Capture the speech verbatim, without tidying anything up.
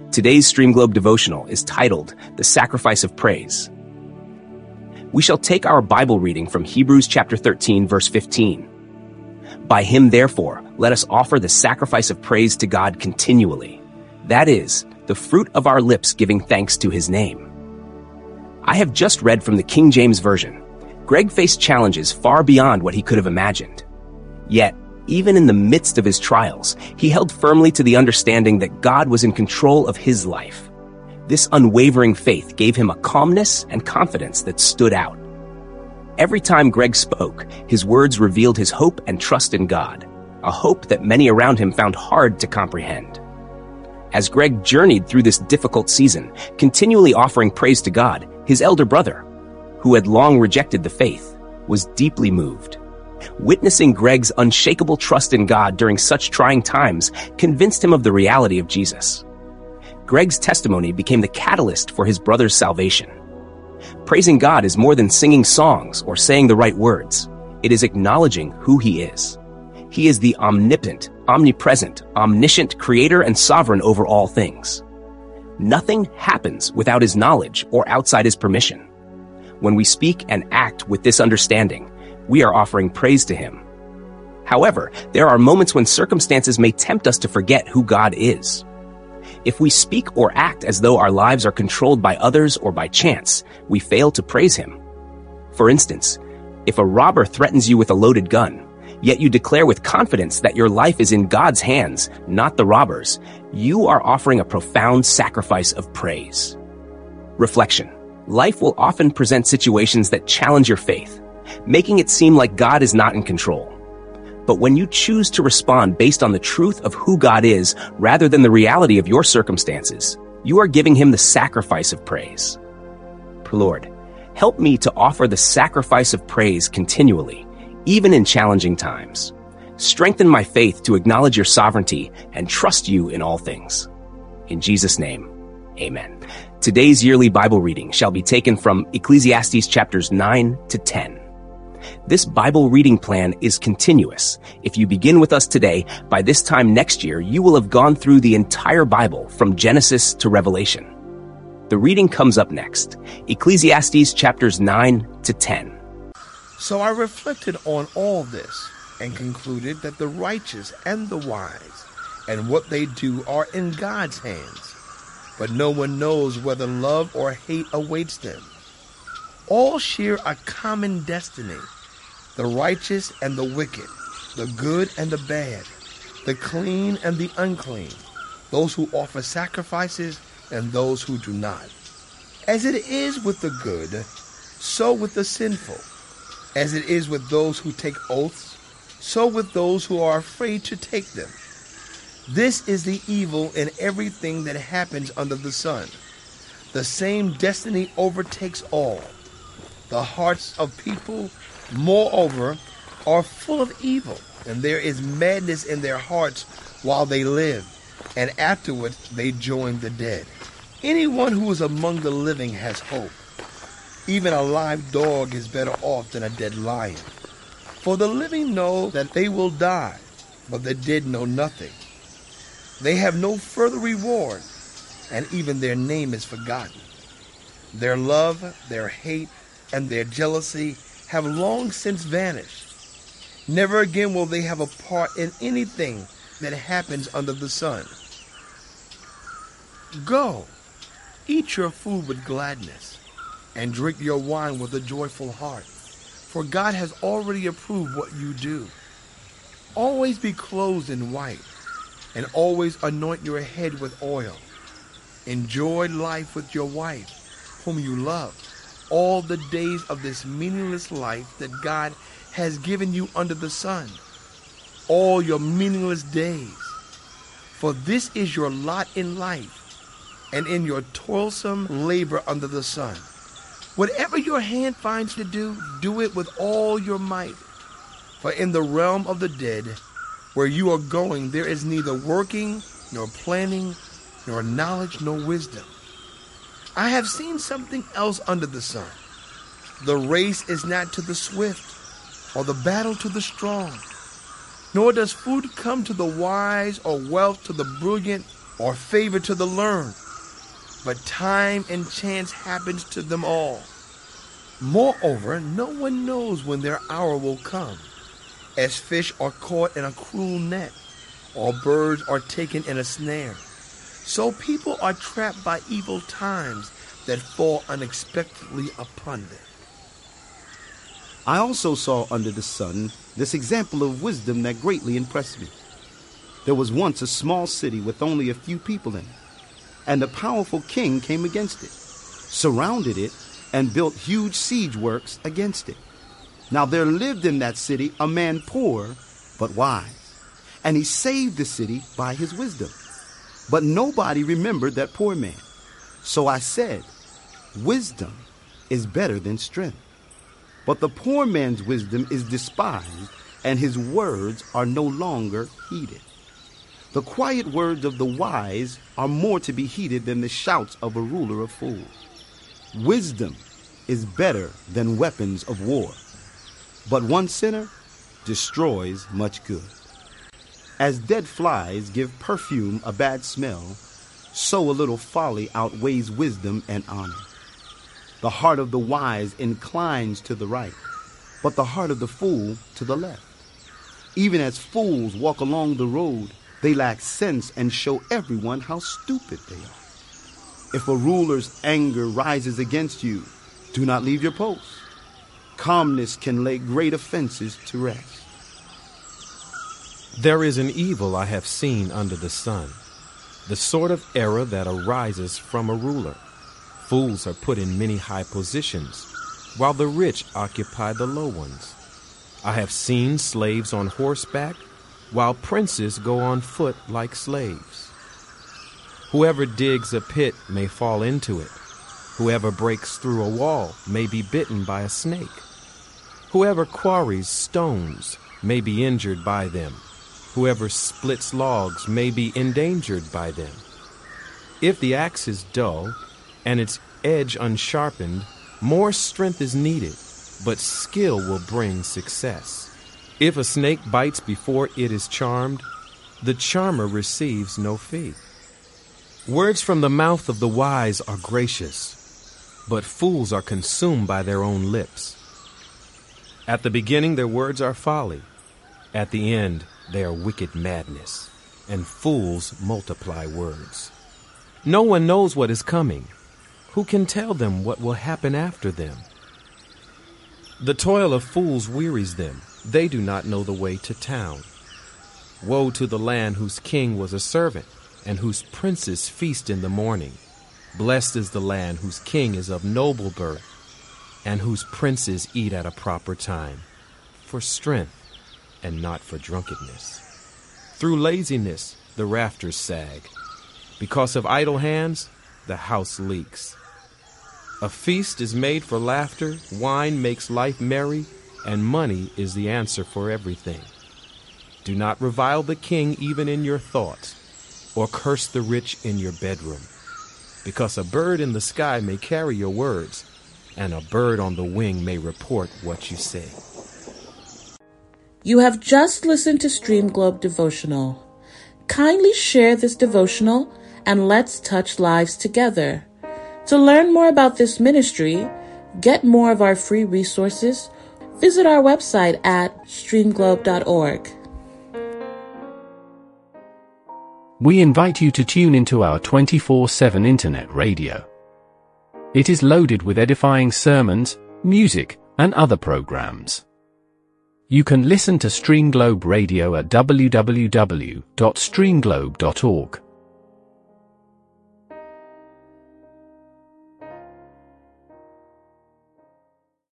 Today's Stream Globe devotional is titled, The Sacrifice of Praise. We shall take our Bible reading from Hebrews chapter thirteen, verse fifteen. By him, therefore, let us offer the sacrifice of praise to God continually. That is, the fruit of our lips giving thanks to his name. I have just read from the King James Version. Greg faced challenges far beyond what he could have imagined. Yet, even in the midst of his trials, he held firmly to the understanding that God was in control of his life. This unwavering faith gave him a calmness and confidence that stood out. Every time Greg spoke, his words revealed his hope and trust in God, a hope that many around him found hard to comprehend. As Greg journeyed through this difficult season, continually offering praise to God, his elder brother, who had long rejected the faith, was deeply moved. Witnessing Greg's unshakable trust in God during such trying times convinced him of the reality of Jesus. Greg's testimony became the catalyst for his brother's salvation. Praising God is more than singing songs or saying the right words. It is acknowledging who he is. He is the omnipotent, omnipresent, omniscient creator and sovereign over all things. Nothing happens without his knowledge or outside his permission. When we speak and act with this understanding, we are offering praise to him. However, there are moments when circumstances may tempt us to forget who God is. If we speak or act as though our lives are controlled by others or by chance, we fail to praise him. For instance, if a robber threatens you with a loaded gun, yet you declare with confidence that your life is in God's hands, not the robber's, you are offering a profound sacrifice of praise. Reflection. Life will often present situations that challenge your faith, making it seem like God is not in control. But when you choose to respond based on the truth of who God is rather than the reality of your circumstances, you are giving him the sacrifice of praise. Lord, help me to offer the sacrifice of praise continually, even in challenging times. Strengthen my faith to acknowledge your sovereignty and trust you in all things. In Jesus' name, amen. Today's yearly Bible reading shall be taken from Ecclesiastes chapters nine to ten. This Bible reading plan is continuous. If you begin with us today, by this time next year, you will have gone through the entire Bible from Genesis to Revelation. The reading comes up next, Ecclesiastes chapters nine to ten. So I reflected on all this and concluded that the righteous and the wise and what they do are in God's hands, but no one knows whether love or hate awaits them. All share a common destiny, the righteous and the wicked, the good and the bad, the clean and the unclean, those who offer sacrifices and those who do not. As it is with the good, so with the sinful. As it is with those who take oaths, so with those who are afraid to take them. This is the evil in everything that happens under the sun. The same destiny overtakes all. The hearts of people, moreover, are full of evil, and there is madness in their hearts while they live, and afterward they join the dead. Anyone who is among the living has hope. Even a live dog is better off than a dead lion. For the living know that they will die, but the dead know nothing. They have no further reward, and even their name is forgotten. Their love, their hate, and their jealousy have long since vanished. Never again will they have a part in anything that happens under the sun. Go, eat your food with gladness, and drink your wine with a joyful heart, for God has already approved what you do. Always be clothed in white, and always anoint your head with oil. Enjoy life with your wife, whom you love, all the days of this meaningless life that God has given you under the sun, all your meaningless days. For this is your lot in life, and in your toilsome labor under the sun. Whatever your hand finds to do, do it with all your might. For in the realm of the dead, where you are going, there is neither working, nor planning, nor knowledge, nor wisdom. I have seen something else under the sun. The race is not to the swift, or the battle to the strong, nor does food come to the wise, or wealth to the brilliant, or favor to the learned, but time and chance happens to them all. Moreover, no one knows when their hour will come. As fish are caught in a cruel net, or birds are taken in a snare, so people are trapped by evil times that fall unexpectedly upon them. I also saw under the sun this example of wisdom that greatly impressed me. There was once a small city with only a few people in it, and a powerful king came against it, surrounded it, and built huge siege works against it. Now there lived in that city a man poor but wise, and he saved the city by his wisdom. But nobody remembered that poor man. So I said, wisdom is better than strength. But the poor man's wisdom is despised, and his words are no longer heeded. The quiet words of the wise are more to be heeded than the shouts of a ruler of fools. Wisdom is better than weapons of war, but one sinner destroys much good. As dead flies give perfume a bad smell, so a little folly outweighs wisdom and honor. The heart of the wise inclines to the right, but the heart of the fool to the left. Even as fools walk along the road, they lack sense and show everyone how stupid they are. If a ruler's anger rises against you, do not leave your post. Calmness can lay great offenses to rest. There is an evil I have seen under the sun, the sort of error that arises from a ruler. Fools are put in many high positions, while the rich occupy the low ones. I have seen slaves on horseback, while princes go on foot like slaves. Whoever digs a pit may fall into it. Whoever breaks through a wall may be bitten by a snake. Whoever quarries stones may be injured by them. Whoever splits logs may be endangered by them. If the axe is dull and its edge unsharpened, more strength is needed, but skill will bring success. If a snake bites before it is charmed, the charmer receives no fee. Words from the mouth of the wise are gracious, but fools are consumed by their own lips. At the beginning their words are folly. At the end they are wicked madness, and fools multiply words. No one knows what is coming. Who can tell them what will happen after them? The toil of fools wearies them. They do not know the way to town. Woe to the land whose king was a servant, and whose princes feast in the morning. Blessed is the land whose king is of noble birth, and whose princes eat at a proper time, for strength and not for drunkenness. Through laziness the rafters sag. Because of idle hands the house leaks. A feast is made for laughter, wine makes life merry, and money is the answer for everything. Do not revile the king even in your thoughts, or curse the rich in your bedroom, because a bird in the sky may carry your words, and a bird on the wing may report what you say. You have just listened to Stream Globe Devotional. Kindly share this devotional and let's touch lives together. To learn more about this ministry, get more of our free resources, visit our website at stream globe dot org. We invite you to tune into our twenty-four seven internet radio. It is loaded with edifying sermons, music, and other programs. You can listen to Stream Globe Radio at w w w dot stream globe dot org.